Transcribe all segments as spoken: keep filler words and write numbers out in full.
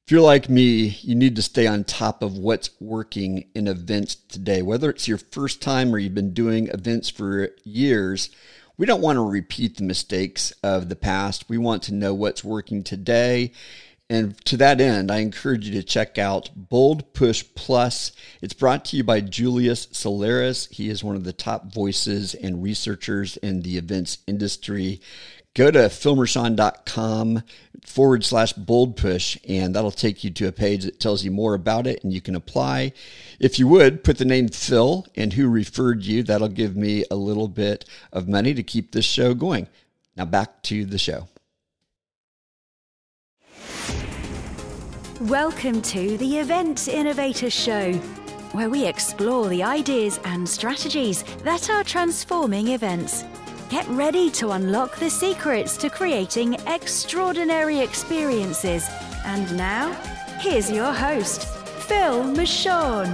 If you're like me, you need to stay on top of what's working in events today. Whether it's your first time or you've been doing events for years, we don't want to repeat the mistakes of the past. We want to know what's working today. And to that end, I encourage you to check out Bold Push Plus. It's brought to you by Julius Solaris. He is one of the top voices and researchers in the events industry. Go to philmershon.com forward slash bold push, and that'll take you to a page that tells you more about it, and you can apply. If you would, put the name Phil and who referred you. That'll give me a little bit of money to keep this show going. Now back to the show. Welcome to the Event Innovator Show, where we explore the ideas and strategies that are transforming events. Get ready to unlock the secrets to creating extraordinary experiences. And now, here's your host, Phil Mershon.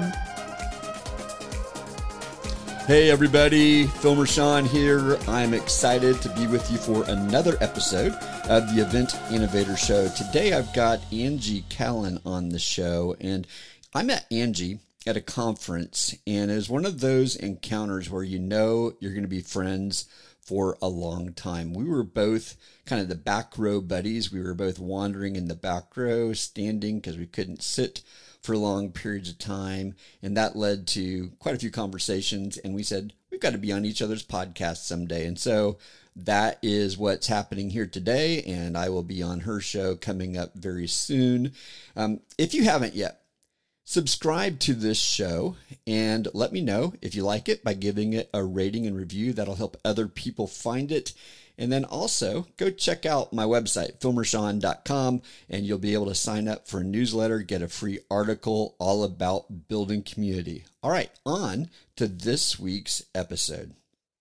Hey everybody, Phil Mershon here. I'm excited to be with you for another episode of the Event Innovator Show. Today I've got Angie Callan on the show, and I met Angie at a conference, and it was one of those encounters where you know you're going to be friends for a long time. We were both kind of the back row buddies. We were both wandering in the back row, standing because we couldn't sit for long periods of time. And that led to quite a few conversations. And we said, we've got to be on each other's podcast someday. And so that is what's happening here today. And I will be on her show coming up very soon. Um, if you haven't yet, subscribe to this show and let me know if you like it by giving it a rating and review. That'll help other people find it. And then also go check out my website, phil mershon dot com, and you'll be able to sign up for a newsletter, get a free article all about building community. All right, on to this week's episode.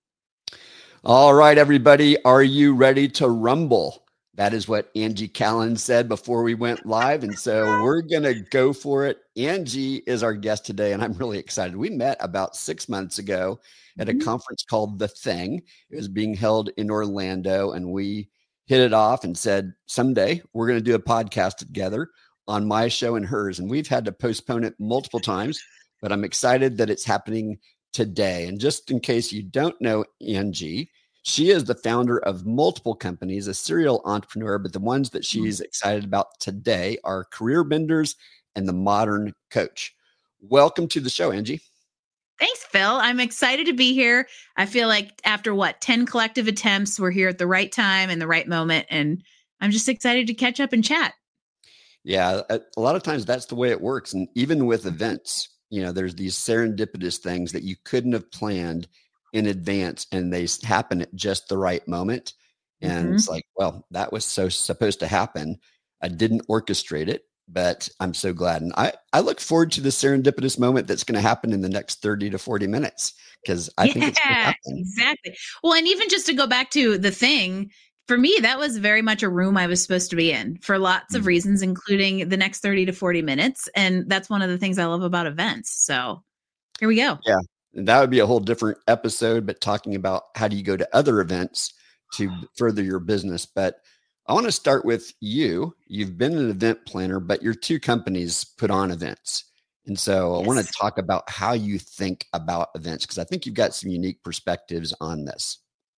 All right, everybody, are you ready to rumble? That is what Angie Callan said before we went live. And so we're going to go for it. Angie is our guest today, and I'm really excited. We met about six months ago at a conference called The Thing. It was being held in Orlando, and we hit it off and said, someday we're going to do a podcast together on my show and hers. And we've had to postpone it multiple times, but I'm excited that it's happening today. And just in case you don't know Angie, she is the founder of multiple companies, a serial entrepreneur, but the ones that she's excited about today are Career Benders and The Modern Coach. Welcome to the show, Angie. Thanks, Phil. I'm excited to be here. I feel like after what, ten collective attempts, we're here at the right time and the right moment. And I'm just excited to catch up and chat. Yeah, a, a lot of times that's the way it works. And even with events, you know, there's these serendipitous things that you couldn't have planned in advance, and they happen at just the right moment. And mm-hmm. It's like, well, that was so supposed to happen. I didn't orchestrate it, but I'm so glad. And I, I look forward to the serendipitous moment that's going to happen in the next thirty to forty minutes, because I yeah, think it's going to happen. Exactly. Well, and even just to go back to The Thing, for me, that was very much a room I was supposed to be in for lots mm-hmm. of reasons, including the next thirty to forty minutes. And that's one of the things I love about events. So here we go. Yeah. That would be a whole different episode, but talking about how do you go to other events to further your business. But I want to start with you. You've been an event planner, but your two companies put on events. And so yes. I want to talk about how you think about events, because I think you've got some unique perspectives on this.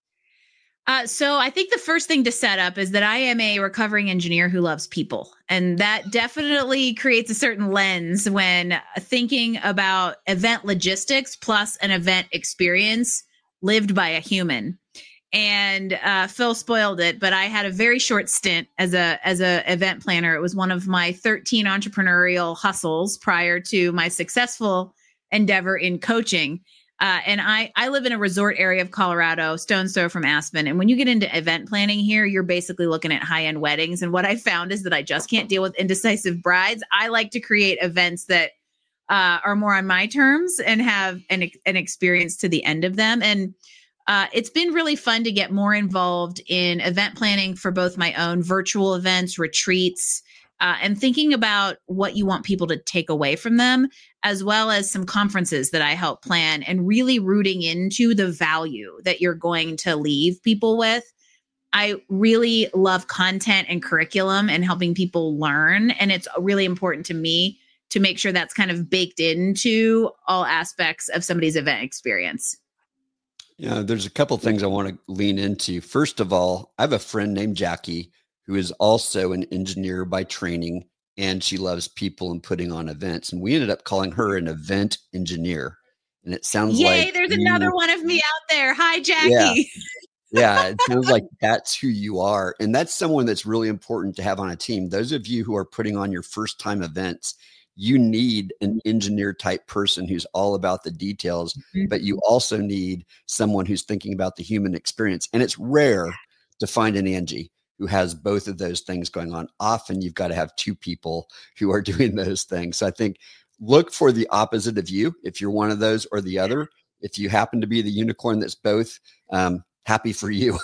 Uh, so I think the first thing to set up is that I am a recovering engineer who loves people. And that definitely creates a certain lens when thinking about event logistics plus an event experience lived by a human. And uh, Phil spoiled it, but I had a very short stint as a as a event planner. It was one of my thirteen entrepreneurial hustles prior to my successful endeavor in coaching. Uh, and I, I live in a resort area of Colorado, stone's throw from Aspen. And when you get into event planning here, you're basically looking at high-end weddings. And what I found is that I just can't deal with indecisive brides. I like to create events that uh, are more on my terms and have an, an experience to the end of them. And uh, it's been really fun to get more involved in event planning for both my own virtual events, retreats, Uh, and thinking about what you want people to take away from them, as well as some conferences that I help plan, and really rooting into the value that you're going to leave people with. I really love content and curriculum and helping people learn. And it's really important to me to make sure that's kind of baked into all aspects of somebody's event experience. Yeah, there's a couple things I want to lean into. First of all, I have a friend named Jackie who is also an engineer by training, and she loves people and putting on events. And we ended up calling her an event engineer. And it sounds Yay, like there's you, another one of me out there. Hi, Jackie. Yeah, yeah, it sounds like that's who you are. And that's someone that's really important to have on a team. Those of you who are putting on your first time events, you need an engineer type person who's all about the details, mm-hmm. but you also need someone who's thinking about the human experience. And it's rare to find an Angie who has both of those things going on. Often you've got to have two people who are doing those things. So I think look for the opposite of you. If you're one of those or the other, if you happen to be the unicorn that's both, um, happy for you.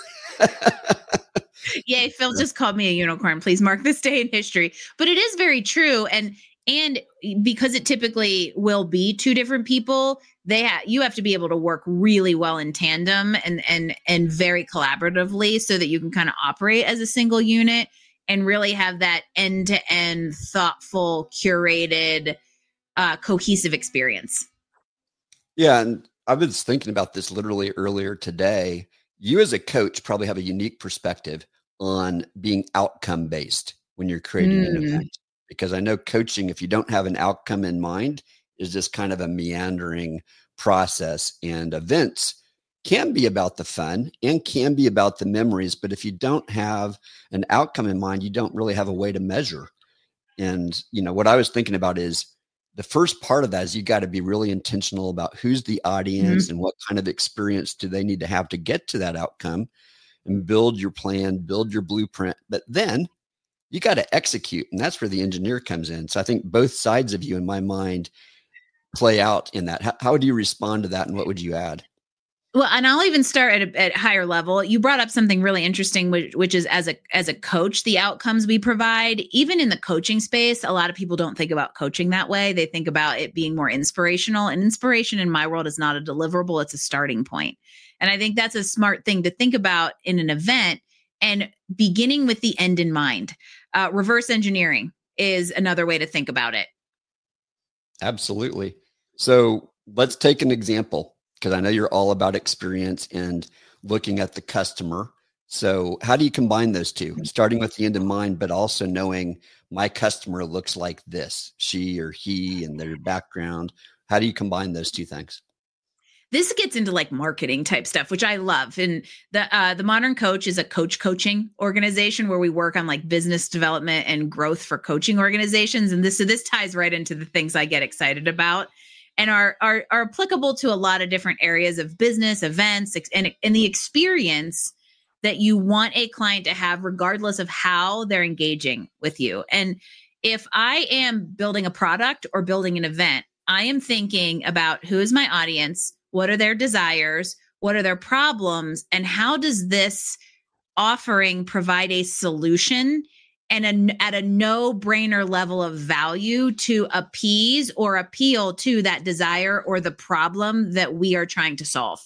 Yay, Phil just called me a unicorn. Please mark this day in history. But it is very true. And And because it typically will be two different people, they ha- you have to be able to work really well in tandem and and and very collaboratively so that you can kind of operate as a single unit and really have that end-to-end, thoughtful, curated, uh, cohesive experience. Yeah, and I was thinking about this literally earlier today. You as a coach probably have a unique perspective on being outcome-based when you're creating mm. an event. Because I know coaching, if you don't have an outcome in mind, is just kind of a meandering process. And events can be about the fun and can be about the memories. But if you don't have an outcome in mind, you don't really have a way to measure. And, you know, what I was thinking about is the first part of that is you got to be really intentional about who's the audience mm-hmm. and what kind of experience do they need to have to get to that outcome, and build your plan, build your blueprint. But then you got to execute. And that's where the engineer comes in. So I think both sides of you, in my mind, play out in that. How, how would you respond to that? And what would you add? Well, and I'll even start at a at higher level. You brought up something really interesting, which, which is as a as a coach, the outcomes we provide, even in the coaching space, a lot of people don't think about coaching that way. They think about it being more inspirational. And inspiration in my world is not a deliverable. It's a starting point. And I think that's a smart thing to think about in an event, and beginning with the end in mind. Uh, reverse engineering is another way to think about it. Absolutely. So let's take an example, because I know you're all about experience and looking at the customer. So how do you combine those two, starting with the end in mind, but also knowing my customer looks like this, she or he, and their background? How do you combine those two things? This gets into like marketing type stuff, which I love. And the uh, the Modern Coach is a coach coaching organization where we work on like business development and growth for coaching organizations. And this so this ties right into the things I get excited about, and are are, are applicable to a lot of different areas of business, events, and, and the experience that you want a client to have, regardless of how they're engaging with you. And if I am building a product or building an event, I am thinking about who is my audience. What are their desires? What are their problems? And how does this offering provide a solution and a, at a no-brainer level of value to appease or appeal to that desire or the problem that we are trying to solve?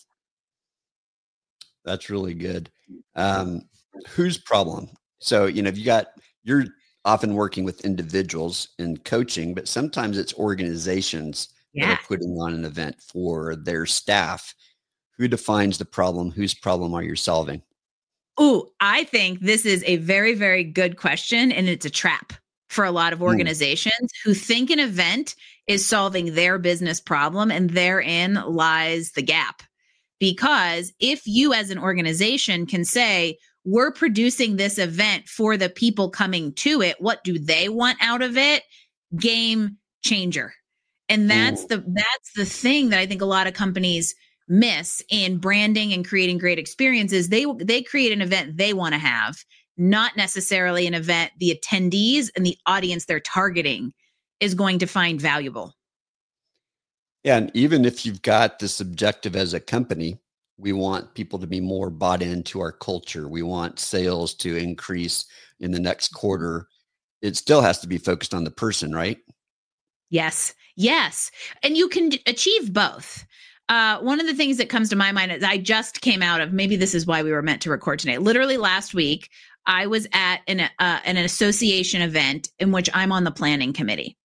That's really good. Um, whose problem? So, you know, if you got, you're often working with individuals in coaching, but sometimes it's organizations yeah. that are putting on an event for their staff. Who defines the problem? Whose problem are you solving? Ooh, I think this is a very, very good question. And it's a trap for a lot of organizations mm. who think an event is solving their business problem, and therein lies the gap. Because if you as an organization can say, we're producing this event for the people coming to it, what do they want out of it? Game changer. And that's the that's the thing that I think a lot of companies miss in branding and creating great experiences. They they create an event they want to have, not necessarily an event the attendees and the audience they're targeting is going to find valuable. Yeah, and even if you've got this objective as a company, we want people to be more bought into our culture. We want sales to increase in the next quarter. It still has to be focused on the person, right? Yes. Yes. And you can achieve both. Uh, one of the things that comes to my mind is I just came out of, maybe this is why we were meant to record today. Literally last week, I was at an, uh, an association event in which I'm on the planning committee.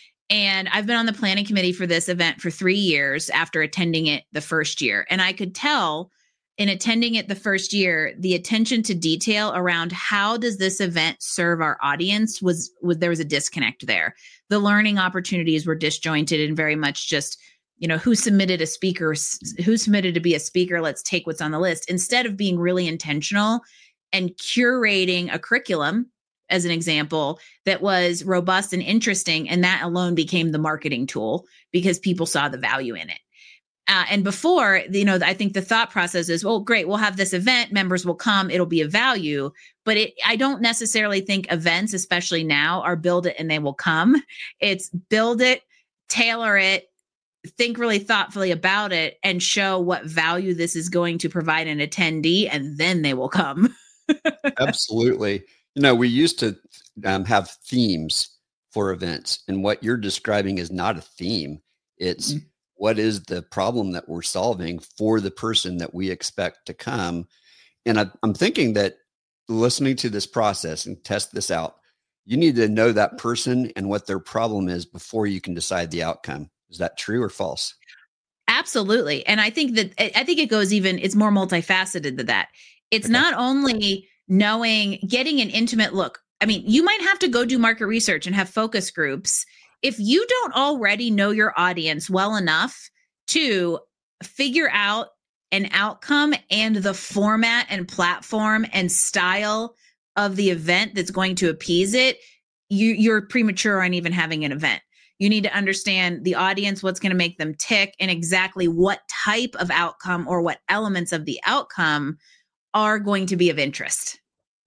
And I've been on the planning committee for this event for three years after attending it the first year. And I could tell in attending it the first year, the attention to detail around how does this event serve our audience was, was there was a disconnect there. The learning opportunities were disjointed and very much just, you know, who submitted a speaker, who submitted to be a speaker, let's take what's on the list, instead of being really intentional and curating a curriculum, as an example, that was robust and interesting. And that alone became the marketing tool because people saw the value in it. Uh, and before, you know, I think the thought process is, well, great, we'll have this event, members will come, it'll be a value. But it, I don't necessarily think events, especially now, are build it and they will come. It's build it, tailor it, think really thoughtfully about it, and show what value this is going to provide an attendee, and then they will come. Absolutely. You know, we used to um, have themes for events, and what you're describing is not a theme. It's mm-hmm. what is the problem that we're solving for the person that we expect to come. And I, I'm thinking that listening to this process and test this out, you need to know that person and what their problem is before you can decide the outcome. Is that true or false? Absolutely. And I think that, I think it goes even, it's more multifaceted than that. It's okay. Not only knowing, getting an intimate look. I mean, you might have to go do market research and have focus groups. If you don't already know your audience well enough to figure out an outcome and the format and platform and style of the event that's going to appease it, you, you're premature on even having an event. You need to understand the audience, what's going to make them tick, and exactly what type of outcome or what elements of the outcome are going to be of interest.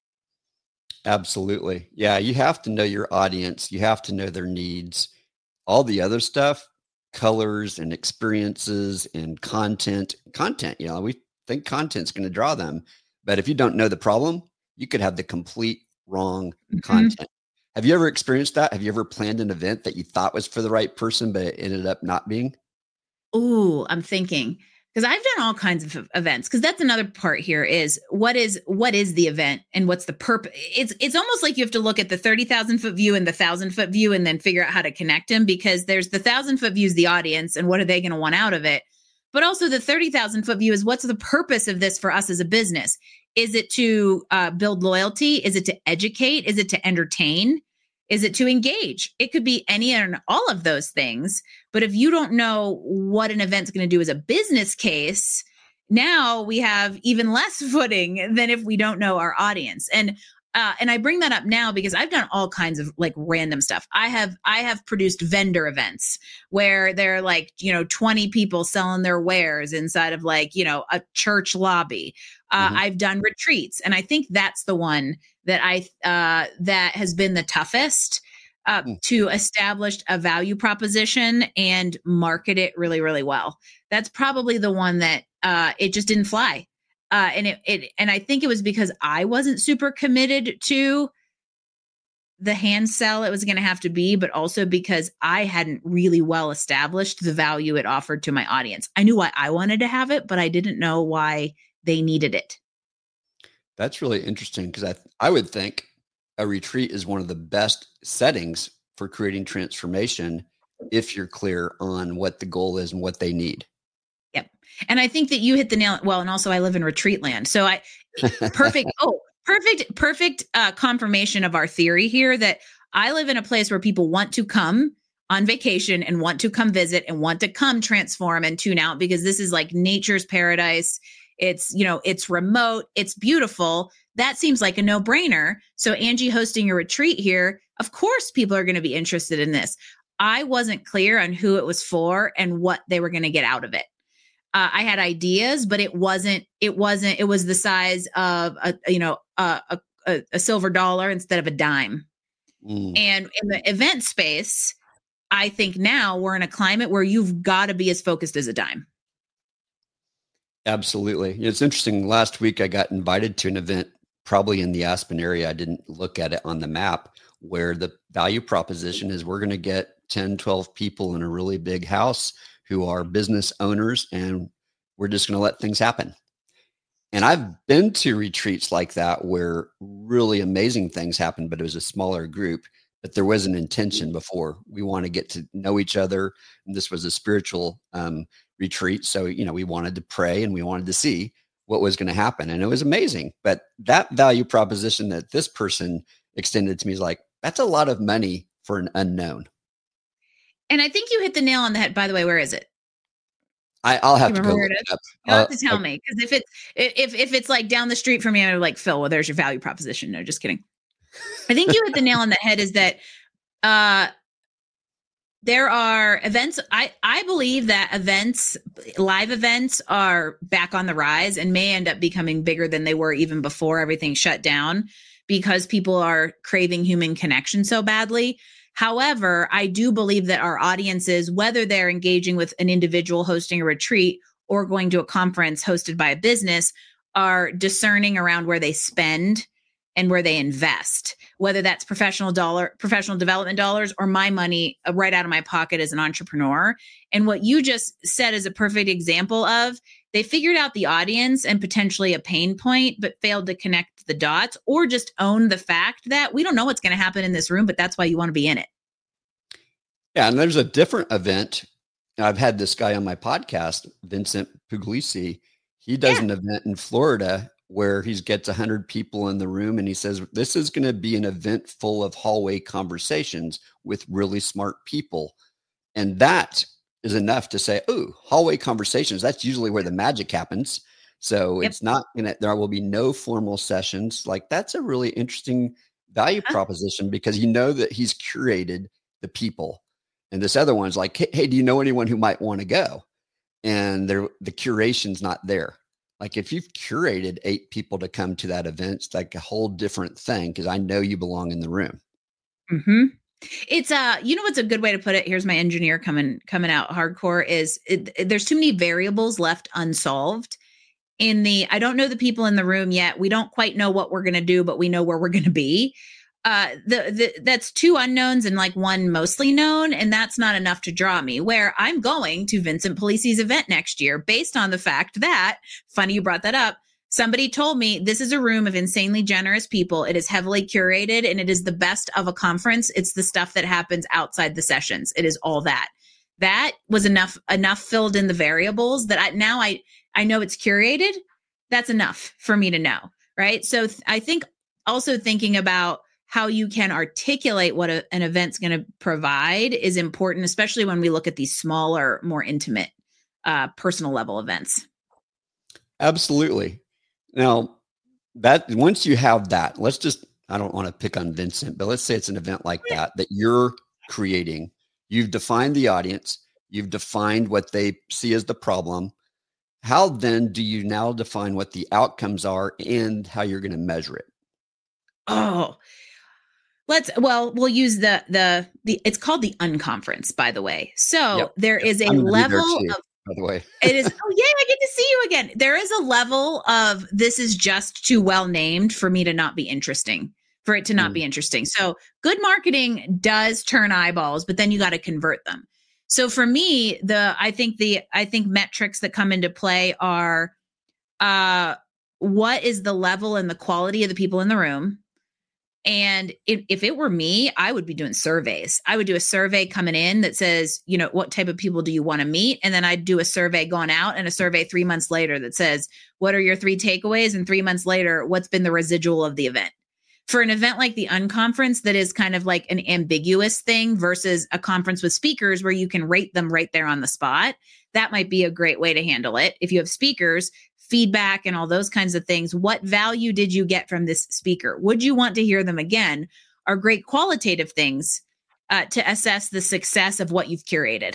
Absolutely. Yeah, you have to know your audience. You have to know their needs. All the other stuff, colors and experiences and content, content, you know, we think content's going to draw them. But if you don't know the problem, you could have the complete wrong mm-hmm. content. Have you ever experienced that? Have you ever planned an event that you thought was for the right person, but it ended up not being? Ooh, I'm thinking. Because I've done all kinds of events. Because that's another part here is what is what is the event and what's the purpose? It's it's almost like you have to look at the thirty thousand foot view and the one thousand foot view and then figure out how to connect them, because there's the one thousand foot view is the audience and what are they going to want out of it? But also the thirty thousand foot view is what's the purpose of this for us as a business? Is it to uh, build loyalty? Is it to educate? Is it to entertain? Is it to engage? It could be any and all of those things. But if you don't know what an event's going to do as a business case, now we have even less footing than if we don't know our audience. And uh, and I bring that up now because I've done all kinds of like random stuff. I have I have produced vendor events where they're like, you know, twenty people selling their wares inside of like, you know, a church lobby. Uh, mm-hmm. I've done retreats, and I think that's the one that I uh, that has been the toughest uh, mm. to establish a value proposition and market it really, really well. That's probably the one that uh, it just didn't fly, uh, and it, it and I think it was because I wasn't super committed to the hand sell it was going to have to be, but also because I hadn't really well established the value it offered to my audience. I knew why I wanted to have it, but I didn't know why they needed it. That's really interesting because I I would think a retreat is one of the best settings for creating transformation if you're clear on what the goal is and what they need. Yep. And I think that you hit the nail. Well, and also I live in retreat land. So I, perfect. oh, perfect, perfect uh, confirmation of our theory here that I live in a place where people want to come on vacation and want to come visit and want to come transform and tune out because this is like nature's paradise. It's, you know, it's remote, it's beautiful. That seems like a no-brainer. So Angie hosting a retreat here, of course, people are going to be interested in this. I wasn't clear on who it was for and what they were going to get out of it. Uh, I had ideas, but it wasn't, it wasn't, it was the size of a, you know, a, a, a silver dollar instead of a dime. Mm. And in the event space, I think now we're in a climate where you've got to be as focused as a dime. Absolutely. It's interesting. Last week, I got invited to an event, probably in the Aspen area. I didn't look at it on the map, where the value proposition is we're going to get ten, twelve people in a really big house who are business owners, and we're just going to let things happen. And I've been to retreats like that where really amazing things happen, but it was a smaller group, but there was an intention before. We want to get to know each other. And this was a spiritual um, retreat. So, you know, we wanted to pray and we wanted to see what was going to happen. And it was amazing. But that value proposition that this person extended to me is like, that's a lot of money for an unknown. And I think you hit the nail on the head. By the way, where is it? I, I'll have to go look it it up. You'll have Uh, to tell I- me, because if it's if if it's like down the street from me, I'm like, Phil, well, there's your value proposition. No, just kidding. I think you hit the nail on the head. Is that uh, there are events. I I believe that events, live events, are back on the rise and may end up becoming bigger than they were even before everything shut down, because people are craving human connection so badly. However, I do believe that our audiences, whether they're engaging with an individual hosting a retreat or going to a conference hosted by a business, are discerning around where they spend and where they invest, whether that's professional dollar, professional development dollars, or my money right out of my pocket as an entrepreneur. And what you just said is a perfect example of, they figured out the audience and potentially a pain point, but failed to connect the dots, or just own the fact that we don't know what's going to happen in this room, but that's why you want to be in it. Yeah. And there's a different event. I've had this guy on my podcast, Vincent Puglisi. He does Yeah. an event in Florida where he gets one hundred people in the room, and he says, this is going to be an event full of hallway conversations with really smart people. And that is enough to say, oh, hallway conversations, that's usually where the magic happens. So Yep. it's not going to, there will be no formal sessions. Like, that's a really interesting value Huh? proposition, because you know that he's curated the people. And this other one's like, hey, hey, do you know anyone who might want to go? And there, the curation's not there. Like, if you've curated eight people to come to that event, it's like a whole different thing, because I know you belong in the room. Mm-hmm. It's uh, you know what's a good way to put it? Here's my engineer coming coming out hardcore. Is it, it- there's too many variables left unsolved in the. I don't know the people in the room yet. We don't quite know what we're gonna do, but we know where we're gonna be. Uh, the the that's two unknowns and like one mostly known, and that's not enough to draw me. Where I'm going to Vincent Polisi's event next year, based on the fact that, funny you brought that up. Somebody told me this is a room of insanely generous people. It is heavily curated, and it is the best of a conference. It's the stuff that happens outside the sessions. It is all that. That was enough, enough filled in the variables that I, now I, I know it's curated. That's enough for me to know. Right. So th- I think also thinking about how you can articulate what a, an event's going to provide is important, especially when we look at these smaller, more intimate, uh, personal level events. Absolutely. Now, that once you have that, let's just, I don't want to pick on Vincent, but let's say it's an event like that, that you're creating. You've defined the audience. You've defined what they see as the problem. How then do you now define what the outcomes are and how you're going to measure it? Oh, let's, well, we'll use the, the, the, it's called the unconference, by the way. So Yep. there is a I'm gonna be there level too, of, by the way. it is, oh yeah, I get to see you again. There is a level of, this is just too well named for me to not be interesting, for it to not Mm. be interesting. So good marketing does turn eyeballs, but then you got to convert them. So for me, the, I think the, I think metrics that come into play are, uh, what is the level and the quality of the people in the room? And if, if it were me, I would be doing surveys. I would do a survey coming in that says, you know, what type of people do you want to meet? And then I'd do a survey going out, and a survey three months later that says, what are your three takeaways? And three months later, what's been the residual of the event? For an event like the unconference, that is kind of like an ambiguous thing versus a conference with speakers where you can rate them right there on the spot. That might be a great way to handle it. If you have speakers, feedback and all those kinds of things. What value did you get from this speaker? Would you want to hear them again? Are great qualitative things uh, to assess the success of what you've curated.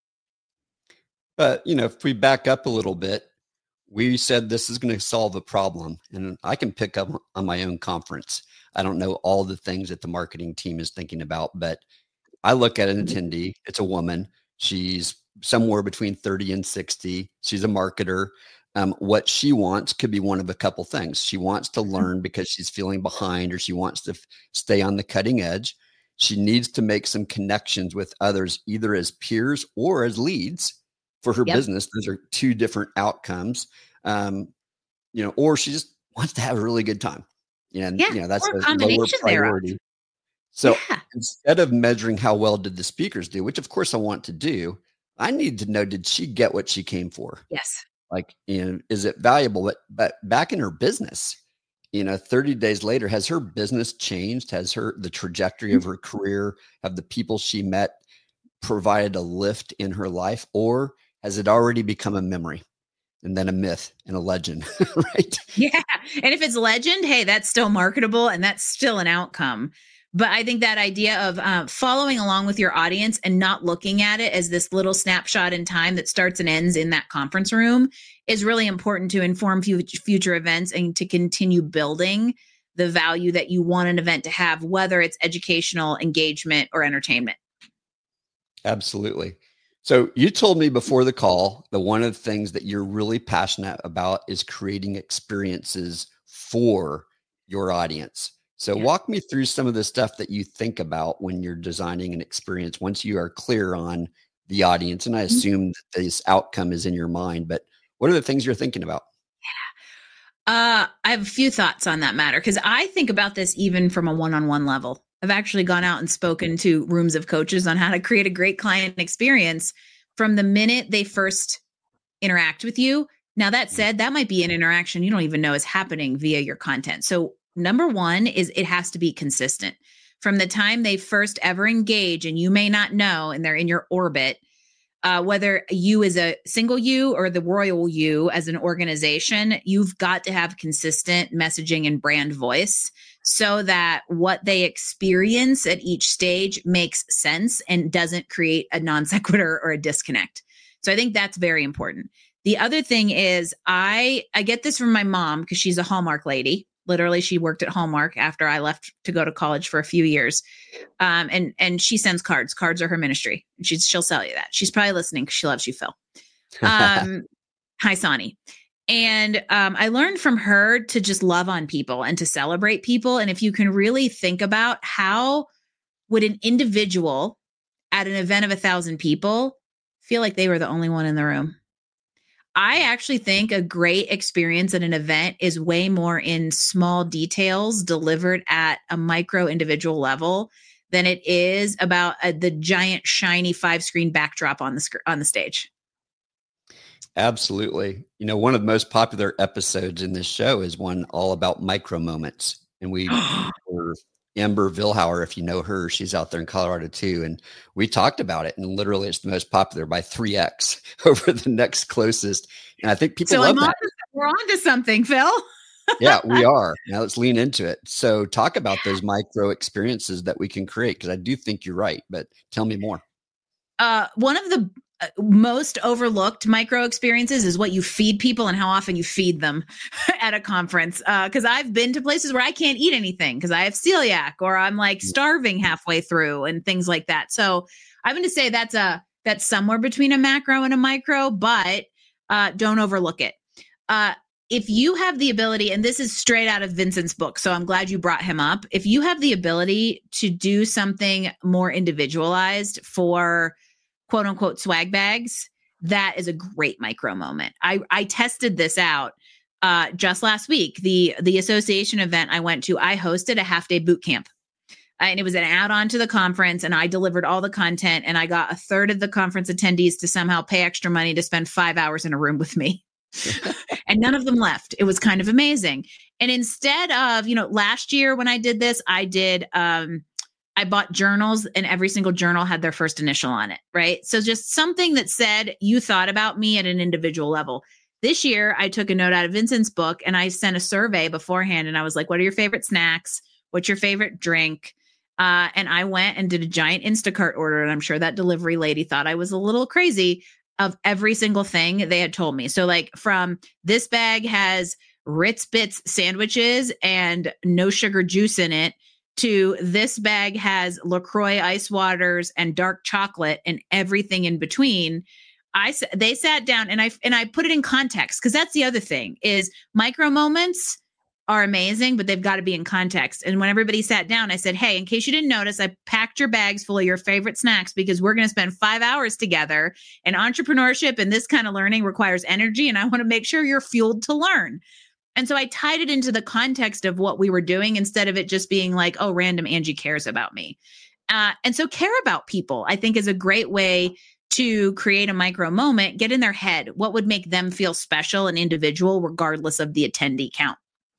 But, you know, if we back up a little bit, we said this is going to solve a problem, and I can pick up on my own conference. I don't know all the things that the marketing team is thinking about, but I look at an attendee. It's a woman. She's somewhere between thirty and sixty. She's a marketer. Um, what she wants could be one of a couple things. She wants to learn because she's feeling behind, or she wants to f- stay on the cutting edge. She needs to make some connections with others, either as peers or as leads. for her Yep. business. Those are two different outcomes. Um, you know, or she just wants to have a really good time. And, Yeah, you know, that's or a a lower combination thereof. priority. So Yeah. instead of measuring how well did the speakers do, which of course I want to do, I need to know, did she get what she came for? Yes. Like, you know, is it valuable? But, but back in her business, you know, thirty days later, has her business changed? Has her, the trajectory of her career, have the people she met provided a lift in her life, or has it already become a memory and then a myth and a legend? Right. Yeah. And if it's legend, hey, that's still marketable and that's still an outcome. But I think that idea of uh, following along with your audience and not looking at it as this little snapshot in time that starts and ends in that conference room is really important to inform future, future events and to continue building the value that you want an event to have, whether it's educational, engagement, or entertainment. Absolutely. So you told me before the call that one of the things that you're really passionate about is creating experiences for your audience. So Yeah. walk me through some of the stuff that you think about when you're designing an experience once you are clear on the audience. And I assume that this outcome is in your mind, but what are the things you're thinking about? Uh, I have a few thoughts on that matter because I think about this even from a one-on-one level. I've actually gone out and spoken to rooms of coaches on how to create a great client experience from the minute they first interact with you. Now, that said, that might be an interaction you don't even know is happening via your content. So number one is it has to be consistent. From the time they first ever engage, and you may not know, and they're in your orbit, Uh, whether you as a single you or the royal you as an organization, you've got to have consistent messaging and brand voice so that what they experience at each stage makes sense and doesn't create a non sequitur or a disconnect. So I think that's very important. The other thing is I, I get this from my mom because she's a Hallmark lady. Literally, she worked at Hallmark after I left to go to college for a few years. Um, and, and she sends cards. Cards are her ministry. She's, she'll sell you that. She's probably listening because she loves you, Phil. Um, hi, Sonny. And um, I learned from her to just love on people and to celebrate people. And if you can really think about how would an individual at an event of a thousand people feel like they were the only one in the room? I actually think a great experience at an event is way more in small details delivered at a micro individual level than it is about a, the giant shiny five screen backdrop on the sc- on the stage. Absolutely. You know, one of the most popular episodes in this show is one all about micro moments. And we were Amber Vilhauer, if you know her, she's out there in Colorado too. And we talked about it, and literally it's the most popular by three X over the next closest. And I think people so love I'm that. On to, we're on to something, Phil. Yeah, we are. Now let's lean into it. So talk about those micro experiences that we can create, because I do think you're right, but tell me more. Uh, one of the uh, most overlooked micro experiences is what you feed people and how often you feed them at a conference. Uh, cause I've been to places where I can't eat anything because I have celiac or I'm like starving halfway through and things like that. So I'm going to say that's a, that's somewhere between a macro and a micro, but uh, don't overlook it. Uh, if you have the ability, and this is straight out of Vincent's book, so I'm glad you brought him up. If you have the ability to do something more individualized for quote unquote swag bags, that is a great micro moment. I, I tested this out uh, just last week. The, the association event I went to, I hosted a half day boot camp. And it was an add-on to the conference, and I delivered all the content, and I got a third of the conference attendees to somehow pay extra money to spend five hours in a room with me. And none of them left. It was kind of amazing. And instead of, you know, last year when I did this, I did, um, I bought journals, and every single journal had their first initial on it. Right. So just something that said, you thought about me at an individual level. This year, I took a note out of Vincent's book, and I sent a survey beforehand, and I was like, what are your favorite snacks? What's your favorite drink? Uh, and I went and did a giant Instacart order. And I'm sure that delivery lady thought I was a little crazy of every single thing they had told me. So like from this bag has Ritz Bits sandwiches and no sugar juice in it, to this bag has LaCroix ice waters and dark chocolate and everything in between. I, they sat down and I, and I put it in context, because that's the other thing is micro moments are amazing, but they've got to be in context. And when everybody sat down, I said, hey, in case you didn't notice, I packed your bags full of your favorite snacks because we're going to spend five hours together. And entrepreneurship and this kind of learning requires energy. And I want to make sure you're fueled to learn. And so I tied it into the context of what we were doing instead of it just being like, oh, random Angie cares about me. Uh, and so care about people, I think, is a great way to create a micro moment, get in their head. What would make them feel special and individual, regardless of the attendee count?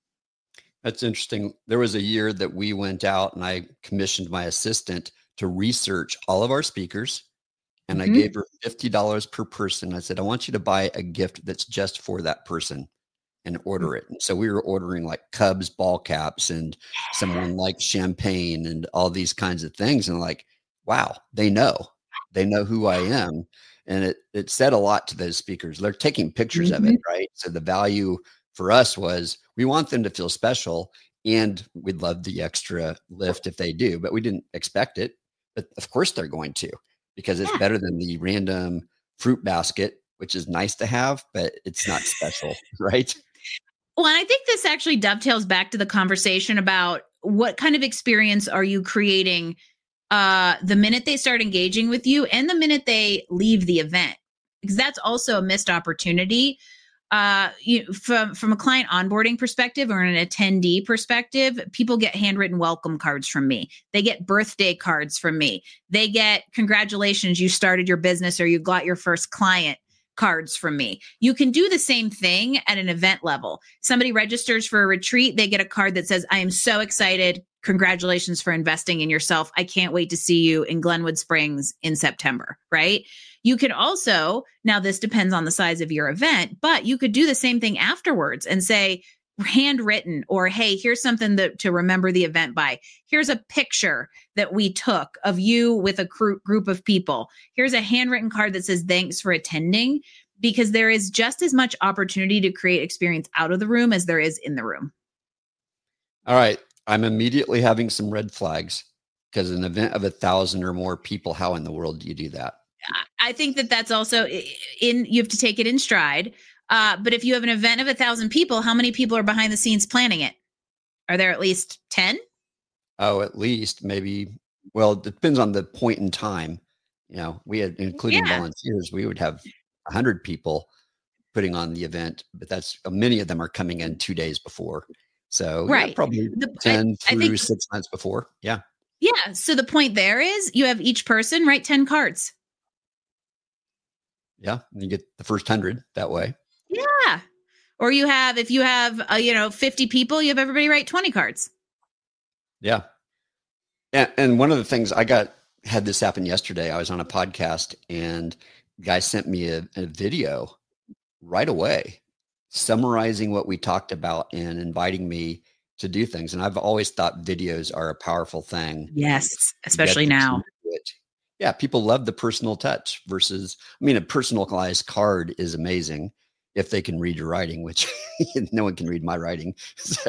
That's interesting. There was a year that we went out and I commissioned my assistant to research all of our speakers. And mm-hmm. I gave her fifty dollars per person. I said, I want you to buy a gift that's just for that person and order it. And so we were ordering like Cubs ball caps and someone like champagne and all these kinds of things. And like, wow, they know, they know who I am. And it, it said a lot to those speakers. They're taking pictures mm-hmm. of it, right? So the value for us was we want them to feel special and we'd love the extra lift if they do, but we didn't expect it. But of course they're going to, because it's yeah. better than the random fruit basket, which is nice to have, but it's not special, right? Well, and I think this actually dovetails back to the conversation about what kind of experience are you creating uh, the minute they start engaging with you and the minute they leave the event, because that's also a missed opportunity. Uh, you, from, from a client onboarding perspective or an attendee perspective, people get handwritten welcome cards from me. They get birthday cards from me. They get congratulations, you started your business or you got your first client cards from me. You can do the same thing at an event level. Somebody registers for a retreat, they get a card that says, I am so excited. Congratulations for investing in yourself. I can't wait to see you in Glenwood Springs in September, right? You could also, now this depends on the size of your event, but you could do the same thing afterwards and say, handwritten, or, hey, here's something that, to remember the event by. Here's a picture that we took of you with a cr- group of people. Here's a handwritten card that says, thanks for attending, because there is just as much opportunity to create experience out of the room as there is in the room. All right. I'm immediately having some red flags because an event of a thousand or more people, how in the world do you do that? I think that that's also in, you have to take it in stride. Uh, but if you have an event of a thousand people, how many people are behind the scenes planning it? Are there at least ten? Oh, at least maybe. Well, it depends on the point in time. You know, we had, including yeah. volunteers, we would have a hundred people putting on the event, but that's many of them are coming in two days before. So right. yeah, probably the, ten I, through I think, six months before. Yeah. Yeah. So the point there is you have each person write ten cards. Yeah. And you get the first hundred that way. Yeah. Or you have, if you have, uh, you know, fifty people, you have everybody write twenty cards. Yeah. And, and one of the things I got, had this happen yesterday. I was on a podcast and the guy sent me a, a video right away summarizing what we talked about and inviting me to do things. And I've always thought videos are a powerful thing. Yes. Especially now. Yeah. People love the personal touch versus, I mean, a personalized card is amazing if they can read your writing, which no one can read my writing. So,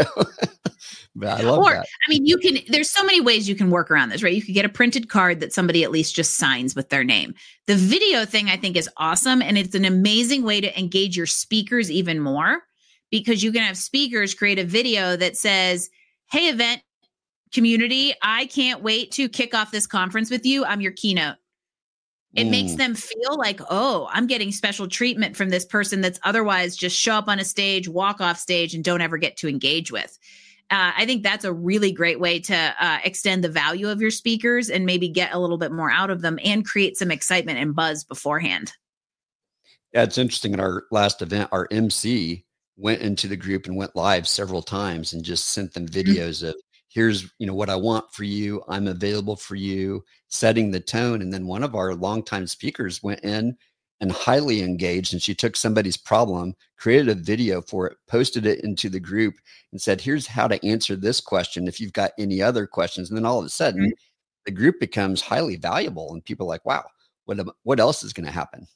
but I love or, that. I mean, you can, there's so many ways you can work around this, right? You could get a printed card that somebody at least just signs with their name. The video thing I think is awesome. And it's an amazing way to engage your speakers even more, because you can have speakers create a video that says, hey, event community, I can't wait to kick off this conference with you. I'm your keynote. It mm. makes them feel like, oh, I'm getting special treatment from this person that's otherwise just show up on a stage, walk off stage, and don't ever get to engage with. Uh, I think that's a really great way to uh, extend the value of your speakers and maybe get a little bit more out of them and create some excitement and buzz beforehand. Yeah, it's interesting. At our last event, our M C went into the group and went live several times and just sent them videos mm-hmm. of, here's, you know, what I want for you. I'm available for you, setting the tone. And then one of our longtime speakers went in and highly engaged, and she took somebody's problem, created a video for it, posted it into the group and said, here's how to answer this question if you've got any other questions. And then all of a sudden mm-hmm. the group becomes highly valuable and people are like, wow, what, what else is going to happen?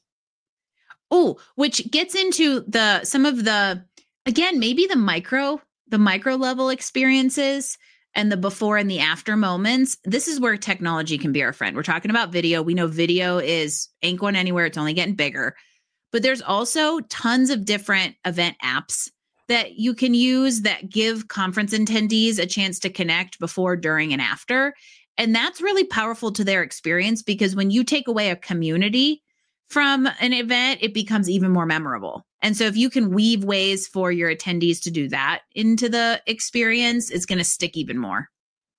Oh, which gets into the, some of the, again, maybe the micro, the micro level experiences and the before and the after moments. This is where technology can be our friend. We're talking about video. We know video is ain't going anywhere. It's only getting bigger. But there's also tons of different event apps that you can use that give conference attendees a chance to connect before, during, and after. And that's really powerful to their experience, because when you take away a community from an event, it becomes even more memorable. And so if you can weave ways for your attendees to do that into the experience, it's going to stick even more.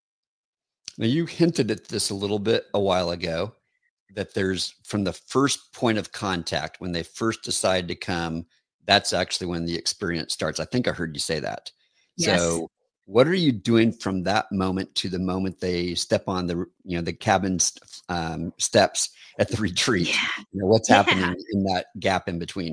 Now, you hinted at this a little bit a while ago, that there's from the first point of contact, when they first decide to come, that's actually when the experience starts. I think I heard you say that. Yes. So what are you doing from that moment to the moment they step on the, you know, the cabin um, steps at the retreat? Yeah. You know, what's Yeah. happening in that gap in between?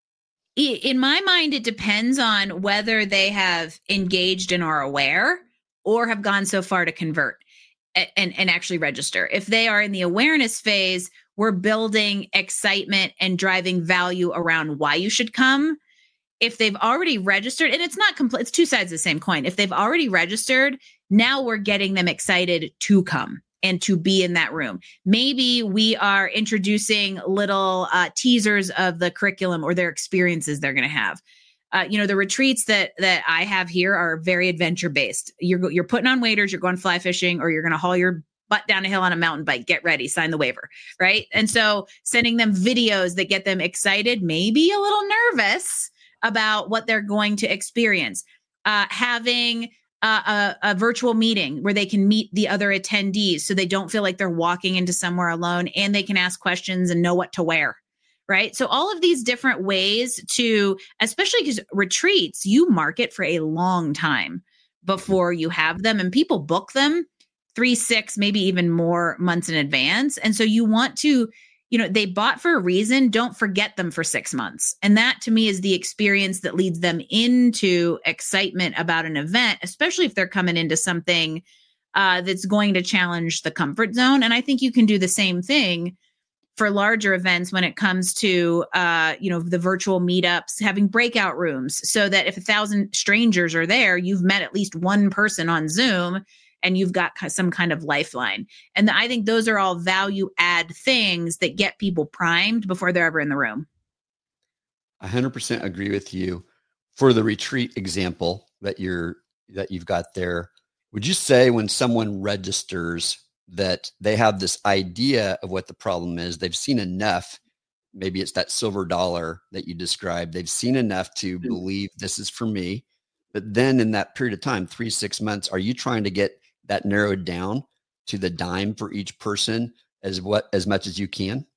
In my mind, it depends on whether they have engaged and are aware, or have gone so far to convert and, and actually register. If they are in the awareness phase, we're building excitement and driving value around why you should come. If they've already registered, and it's not complete, it's two sides of the same coin. If they've already registered, now we're getting them excited to come and to be in that room. Maybe we are introducing little uh, teasers of the curriculum or their experiences they're going to have. Uh, you know, the retreats that that I have here are very adventure based. You're you're putting on waders, you're going fly fishing, or you're going to haul your butt down a hill on a mountain bike. Get ready, sign the waiver, right? And so sending them videos that get them excited, maybe a little nervous about what they're going to experience. Uh, having a, a, a virtual meeting where they can meet the other attendees, so they don't feel like they're walking into somewhere alone, and they can ask questions and know what to wear. Right. So all of these different ways to, especially because retreats, you market for a long time before you have them, and people book them three, six, maybe even more months in advance. And so you want to, you know, they bought for a reason. Don't forget them for six months. And that to me is the experience that leads them into excitement about an event, especially if they're coming into something uh, that's going to challenge the comfort zone. And I think you can do the same thing for larger events when it comes to, uh, you know, the virtual meetups, having breakout rooms, so that if a thousand strangers are there, you've met at least one person on Zoom and you've got some kind of lifeline. And I think those are all value add things that get people primed before they're ever in the room. one hundred percent agree with you. For the retreat example that you're, that you've got there, would you say when someone registers that they have this idea of what the problem is, they've seen enough, maybe it's that silver dollar that you described, they've seen enough to believe this is for me, but then in that period of time, three, six months, are you trying to get that narrowed down to the dime for each person as what, as much as you can?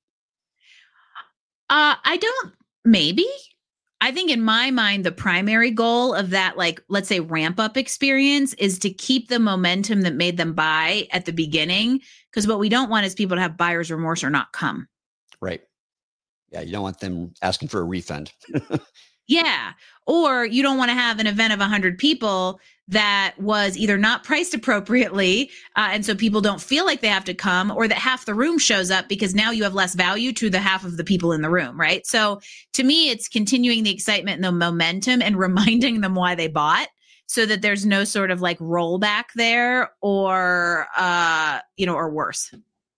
Uh, I don't, maybe. I think in my mind, the primary goal of that, like, let's say ramp up experience, is to keep the momentum that made them buy at the beginning. Because what we don't want is people to have buyer's remorse or not come. Right. Yeah. You don't want them asking for a refund. Yeah. Or you don't want to have an event of one hundred people that was either not priced appropriately, uh, and so people don't feel like they have to come, or that half the room shows up because now you have less value to the half of the people in the room, right? So to me, it's continuing the excitement and the momentum and reminding them why they bought, so that there's no sort of like rollback there, or, uh, you know, or worse.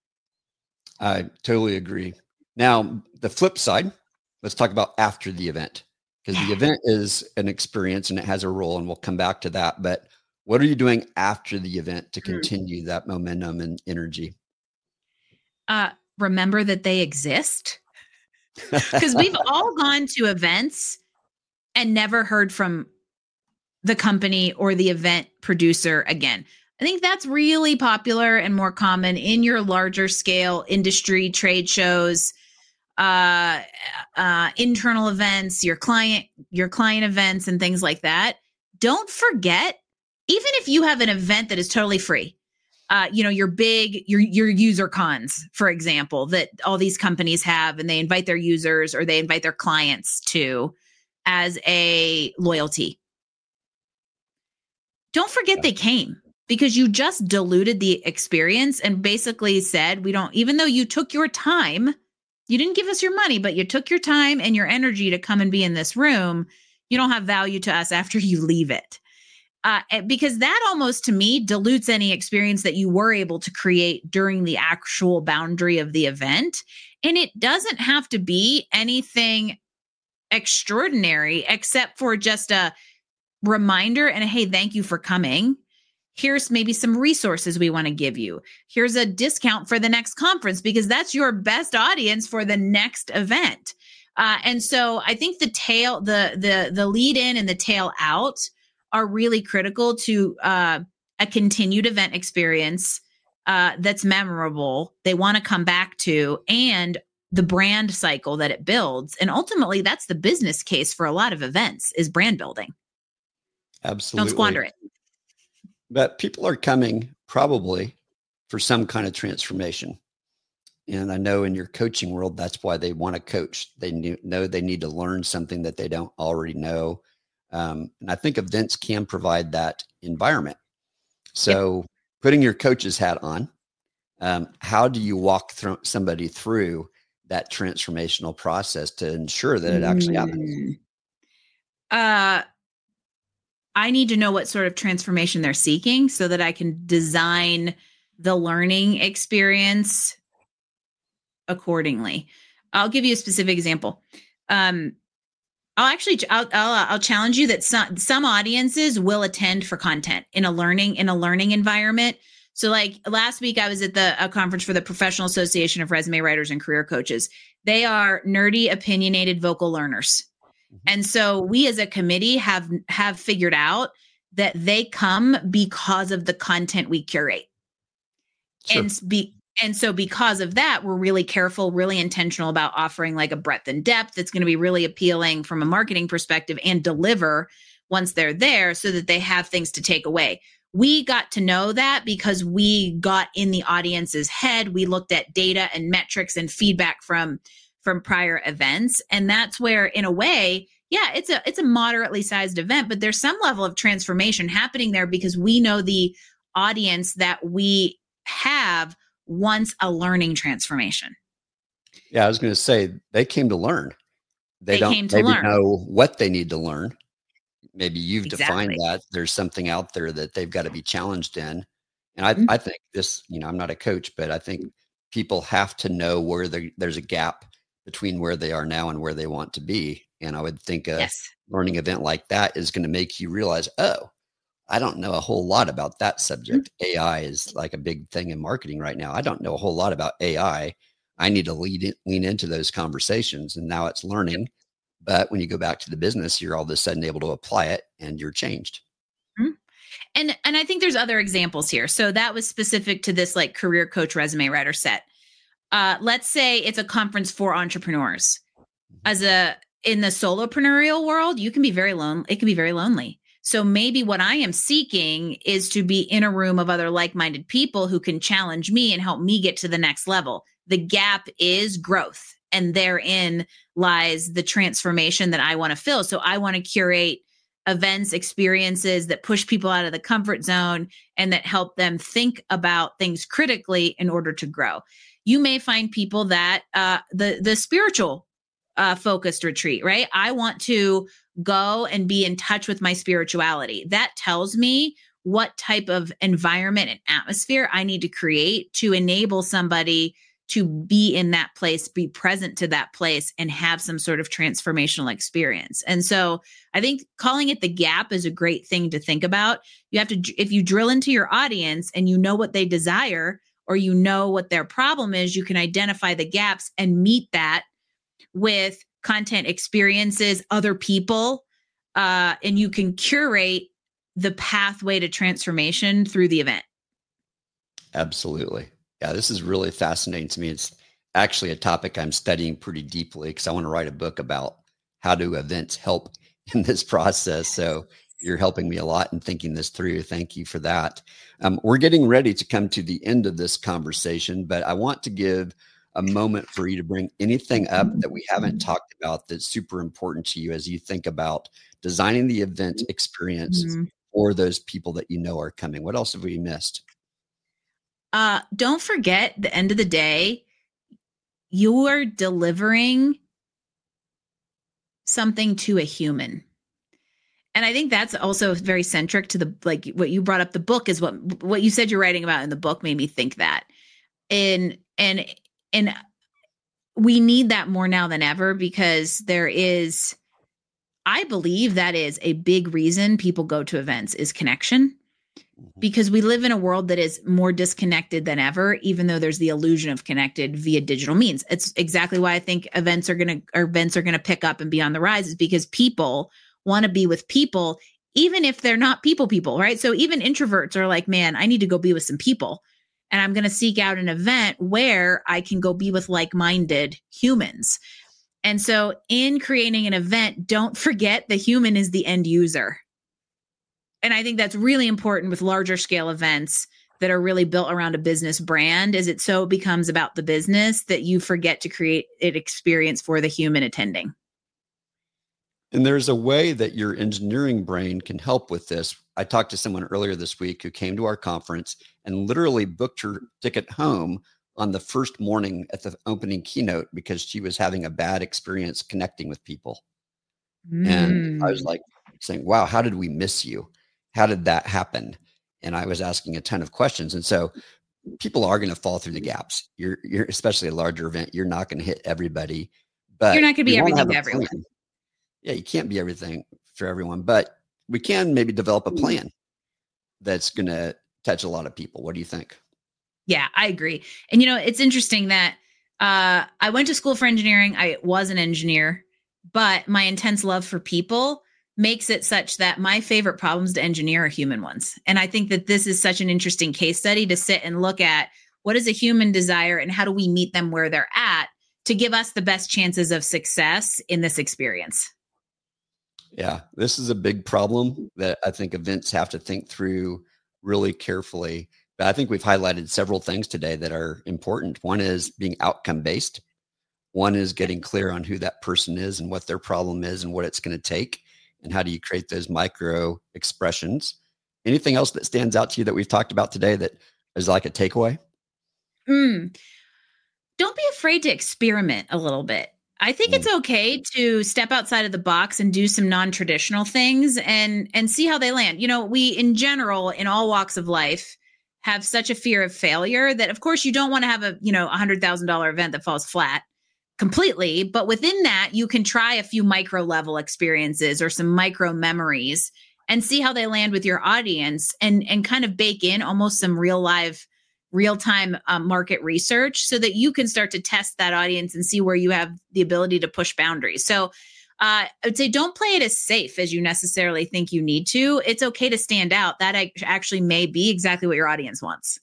I totally agree. Now, the flip side, let's talk about after the event. Because the event is an experience and it has a role, and we'll come back to that. But what are you doing after the event to continue that momentum and energy? Uh, remember that they exist. Because we've all gone to events and never heard from the company or the event producer again. I think that's really popular and more common in your larger scale industry trade shows, uh, uh, internal events, your client, your client events and things like that. Don't forget, even if you have an event that is totally free, uh, you know, your big, your, your user cons, for example, that all these companies have, and they invite their users or they invite their clients to as a loyalty. Don't forget yeah. they came, because you just diluted the experience and basically said, we don't, even though you took your time, you didn't give us your money, but you took your time and your energy to come and be in this room, you don't have value to us after you leave it. Uh, because that almost, to me, dilutes any experience that you were able to create during the actual boundary of the event. And it doesn't have to be anything extraordinary, except for just a reminder and a, hey, thank you for coming. Here's maybe some resources we want to give you. Here's a discount for the next conference because that's your best audience for the next event. Uh, and so I think the tail, the the the lead in and the tail out are really critical to uh, a continued event experience uh, that's memorable. They want to come back to, and the brand cycle that it builds. And ultimately, that's the business case for a lot of events is brand building. Absolutely. Don't squander it. But people are coming probably for some kind of transformation. And I know in your coaching world, that's why they want to coach. They knew, know they need to learn something that they don't already know. Um, and I think events can provide that environment. So yep. Putting your coach's hat on, um, how do you walk through somebody through that transformational process to ensure that it actually happens? Uh, I need to know what sort of transformation they're seeking so that I can design the learning experience accordingly. I'll give you a specific example. Um, I'll actually, I'll, I'll, I'll challenge you that some, some audiences will attend for content in a learning, in a learning environment. So like last week I was at the a conference for the Professional Association of Resume Writers and Career Coaches. They are nerdy, opinionated vocal learners. And so we as a committee have, have figured out that they come because of the content we curate. Sure. And be, and so because of that, we're really careful, really intentional about offering like a breadth and depth that's going to be really appealing from a marketing perspective and deliver once they're there so that they have things to take away. We got to know that because we got in the audience's head. We looked at data and metrics and feedback from from prior events. And that's where, in a way, yeah, it's a it's a moderately sized event, but there's some level of transformation happening there because we know the audience that we have wants a learning transformation. Yeah, I was going to say they came to learn. They, they don't came to maybe learn. know what they need to learn. Maybe you've Exactly. defined that. There's something out there that they've got to be challenged in. And I, mm-hmm. I think this, you know, I'm not a coach, but I think people have to know where there's a gap between where they are now and where they want to be. And I would think a yes. learning event like that is going to make you realize, oh, I don't know a whole lot about that subject. Mm-hmm. A I is like a big thing in marketing right now. I don't know a whole lot about A I. I need to lead in, lean into those conversations. And now it's learning. Yep. But when you go back to the business, you're all of a sudden able to apply it and you're changed. Mm-hmm. And, and I think there's other examples here. So that was specific to this like career coach resume writer set. Uh, let's say it's a conference for entrepreneurs. As a, in the soloprenarial world, you can be very lonely. It can be very lonely. So maybe what I am seeking is to be in a room of other like-minded people who can challenge me and help me get to the next level. The gap is growth, and therein lies the transformation that I want to fill. So I want to curate events, experiences that push people out of the comfort zone and that help them think about things critically in order to grow. You may find people that uh, the the spiritual uh, focused retreat, right? I want to go and be in touch with my spirituality. That tells me what type of environment and atmosphere I need to create to enable somebody to be in that place, be present to that place, and have some sort of transformational experience. And so I think calling it the gap is a great thing to think about. You have to, if you drill into your audience and you know what they desire, or you know what their problem is, you can identify the gaps and meet that with content, experiences, other people, uh, and you can curate the pathway to transformation through the event. Absolutely. Yeah, this is really fascinating to me. It's actually a topic I'm studying pretty deeply because I want to write a book about how do events help in this process. So you're helping me a lot in thinking this through. Thank you for that. Um, we're getting ready to come to the end of this conversation, but I want to give a moment for you to bring anything up that we haven't talked about that's super important to you as you think about designing the event experience mm-hmm. for those people that you know are coming. What else have we missed? Uh, don't forget, the end of the day, you are delivering something to a human. And I think that's also very centric to the, like what you brought up, the book is what, what you said you're writing about in the book made me think that. And, and, and we need that more now than ever because there is I believe that is a big reason people go to events is connection, because we live in a world that is more disconnected than ever, even though there's the illusion of connected via digital means. It's exactly why I think events are going to, or events are going to pick up and be on the rise, is because people want to be with people, even if they're not people people, right? So even introverts are like, man, I need to go be with some people. And I'm going to seek out an event where I can go be with like-minded humans. And so in creating an event, don't forget the human is the end user. And I think that's really important with larger scale events that are really built around a business brand, is it so becomes about the business that you forget to create an experience for the human attending. And there's a way that your engineering brain can help with this. I talked to someone earlier this week who came to our conference and literally booked her ticket home on the first morning at the opening keynote because she was having a bad experience connecting with people. Mm. And I was like saying, wow, how did we miss you? How did that happen? And I was asking a ton of questions. And so people are going to fall through the gaps. You're, you're especially a larger event. You're not going to hit everybody, but you're not going to be everything to everyone. Plan. Yeah, you can't be everything for everyone, but we can maybe develop a plan that's going to touch a lot of people. What do you think? Yeah, I agree. And, you know, it's interesting that uh, I went to school for engineering. I was an engineer, but my intense love for people makes it such that my favorite problems to engineer are human ones. And I think that this is such an interesting case study to sit and look at what is a human desire and how do we meet them where they're at to give us the best chances of success in this experience. Yeah, this is a big problem that I think events have to think through really carefully. But I think we've highlighted several things today that are important. One is being outcome based. One is getting clear on who that person is and what their problem is and what it's going to take. And how do you create those micro expressions? Anything else that stands out to you that we've talked about today that is like a takeaway? Mm. Don't be afraid to experiment a little bit. I think it's okay to step outside of the box and do some non-traditional things and and see how they land. You know, we in general, in all walks of life, have such a fear of failure that, of course, you don't want to have a, you know, one hundred thousand dollars event that falls flat completely. But within that, you can try a few micro level experiences or some micro memories and see how they land with your audience and, and kind of bake in almost some real live real-time um, market research so that you can start to test that audience and see where you have the ability to push boundaries. So uh, I would say don't play it as safe as you necessarily think you need to. It's okay to stand out. That actually may be exactly what your audience wants.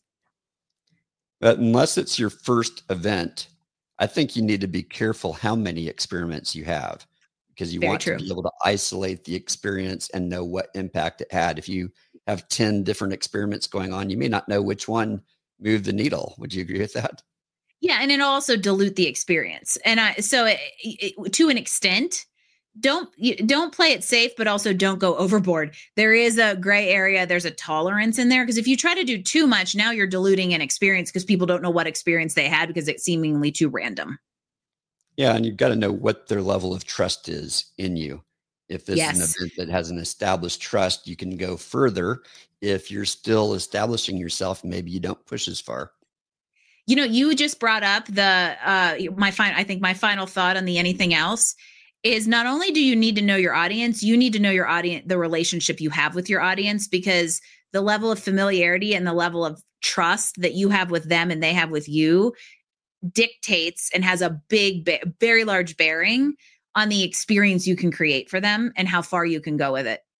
But unless it's your first event, I think you need to be careful how many experiments you have, because you Very want true. to be able to isolate the experience and know what impact it had. If you have ten different experiments going on, you may not know which one move the needle. Would you agree with that? Yeah. And it'll also dilute the experience. And I, so it, it, to an extent, don't, don't play it safe, but also don't go overboard. There is a gray area. There's a tolerance in there. Because if you try to do too much, now you're diluting an experience because people don't know what experience they had because it's seemingly too random. Yeah. And you've got to know what their level of trust is in you. If this yes. is an event that has an established trust, you can go further. If you're still establishing yourself, maybe you don't push as far. You know, you just brought up the, uh, my final, I think my final thought on the anything else is not only do you need to know your audience, you need to know your audience, the relationship you have with your audience, because the level of familiarity and the level of trust that you have with them and they have with you dictates and has a big, very large bearing on the experience you can create for them and how far you can go with it.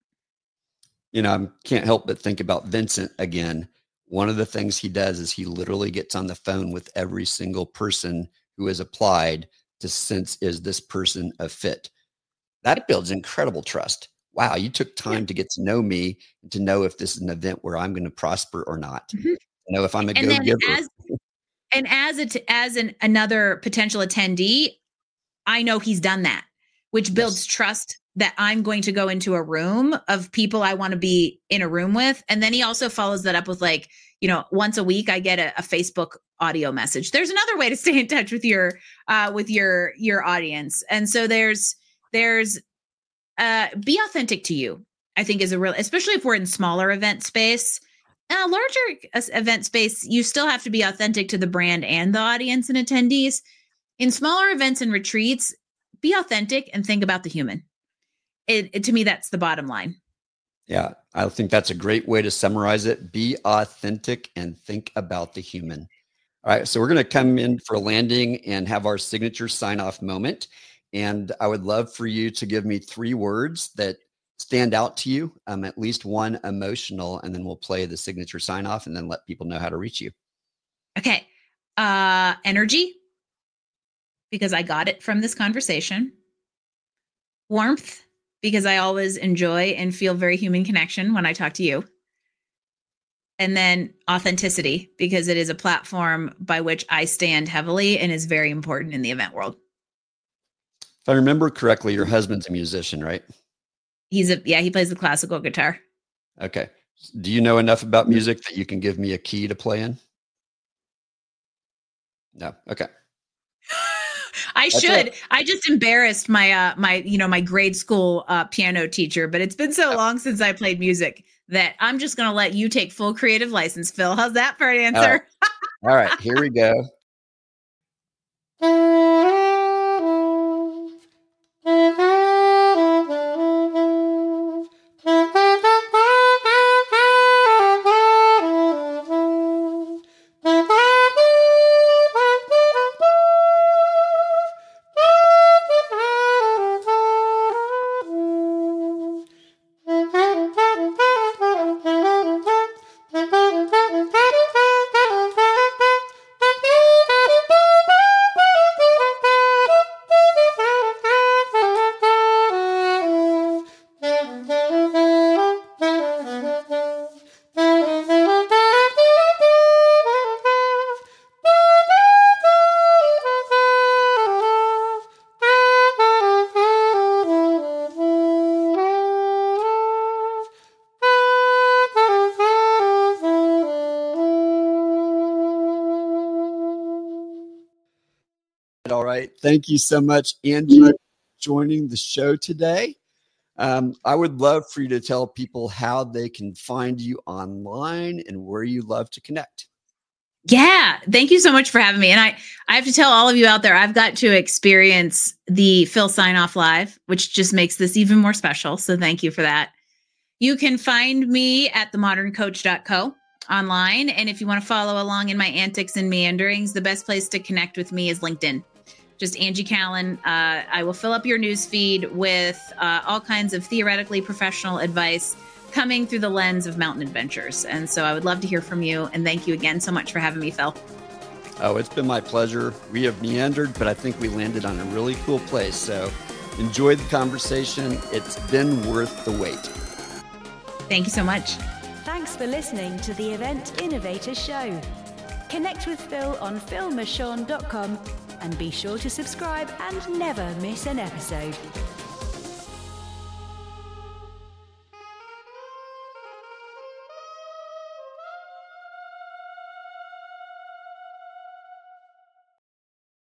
You know, I can't help but think about Vincent again. One of the things he does is he literally gets on the phone with every single person who has applied to sense, is this person a fit? That builds incredible trust. Wow, you took time yeah. to get to know me and to know if this is an event where I'm going to prosper or not. Mm-hmm. Know if I'm a and go-giver. As, and as a, as an another potential attendee, I know he's done that, which builds yes. trust that I'm going to go into a room of people I want to be in a room with. And then he also follows that up with like, you know, once a week I get a, a Facebook audio message. There's another way to stay in touch with your, uh, with your, your audience. And so there's, there's, uh, be authentic to you, I think is a real, especially if we're in smaller event space. Uh, larger event space, you still have to be authentic to the brand and the audience and attendees. In smaller events and retreats, be authentic and think about the human. it, it to me, that's the bottom line. Yeah, I think that's a great way to summarize it. Be authentic and think about the human. All right, so we're going to come in for a landing and have our signature sign-off moment. And I would love for you to give me three words that stand out to you, um, at least one emotional, and then we'll play the signature sign-off and then let people know how to reach you. Okay. Uh, energy, because I got it from this conversation. Warmth, because I always enjoy and feel very human connection when I talk to you. And then authenticity, because it is a platform by which I stand heavily and is very important in the event world. If I remember correctly, your husband's a musician, right? He's a, yeah, he plays the classical guitar. Okay. Do you know enough about music that you can give me a key to play in? No. Okay. I That's should. it. I just embarrassed my, uh, my, you know, my grade school uh, piano teacher, but it's been so long since I played music that I'm just going to let you take full creative license, Phil. How's that for an answer? All right. All right, here we go. All right. Thank you so much, Angie, for joining the show today. Um, I would love for you to tell people how they can find you online and where you love to connect. Yeah. Thank you so much for having me. And I, I have to tell all of you out there, I've got to experience the Phil Sign-Off Live, which just makes this even more special. So thank you for that. You can find me at the modern coach dot co online. And if you want to follow along in my antics and meanderings, the best place to connect with me is LinkedIn. Just Angie Callen. Uh, I will fill up your news feed with uh, all kinds of theoretically professional advice coming through the lens of mountain adventures. And so I would love to hear from you. And thank you again so much for having me, Phil. Oh, it's been my pleasure. We have meandered, but I think we landed on a really cool place. So enjoy the conversation. It's been worth the wait. Thank you so much. Thanks for listening to the Event Innovator Show. Connect with Phil on phil mershon dot com and be sure to subscribe and never miss an episode.